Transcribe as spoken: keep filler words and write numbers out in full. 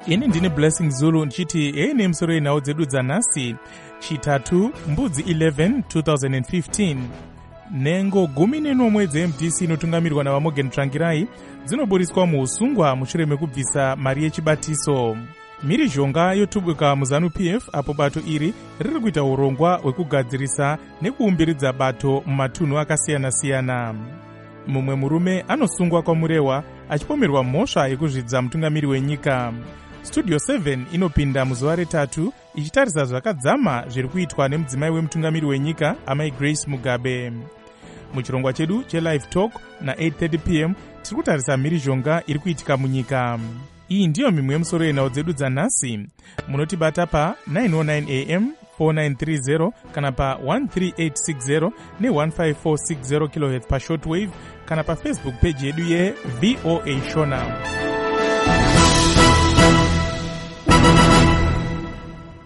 Ini ndine Blessing Zulu nchiti ei nemusoro yenhau dzedu dzanhasi chitatu mbudzi eleven two thousand fifteen. Nengo gumi nenomwe dze-M D C inotungamirwa navaMorgan Tsvangirai dzinoburiswa muusungwa mushure mekubvisa mari yechibatiso. Mhirizhonga yotubuka muZANU-P F apo bato iri riri kuita urongwa hwekugadzirisa nekuumbiridza bato mumatunhu akasiyana-siyana. Mumwe murume anosungwa kwaMurehwa achipomerwa mhosva yekuzvidza mutungamiri wenyika. Studio seven inopinda muzuva retatu ichitarisa zvakadzama zviri kuitwa nemudzimai wemutungamiri wenyika amai Grace Mugabe. Muchirongwa chedu chelive talk na eight thirty p m tiri kutarisa mhirizhonga iri kuitika munyika. Iyi ndiyo mimwe yemusoro yenhau dzedu dzanhasi. Munotibata pa nine oh nine a m four nine three zero kana pa one three eight six zero ne one five four six zero kilohertz pa shortwave kana pa Facebook page yedu ye V O A Shona.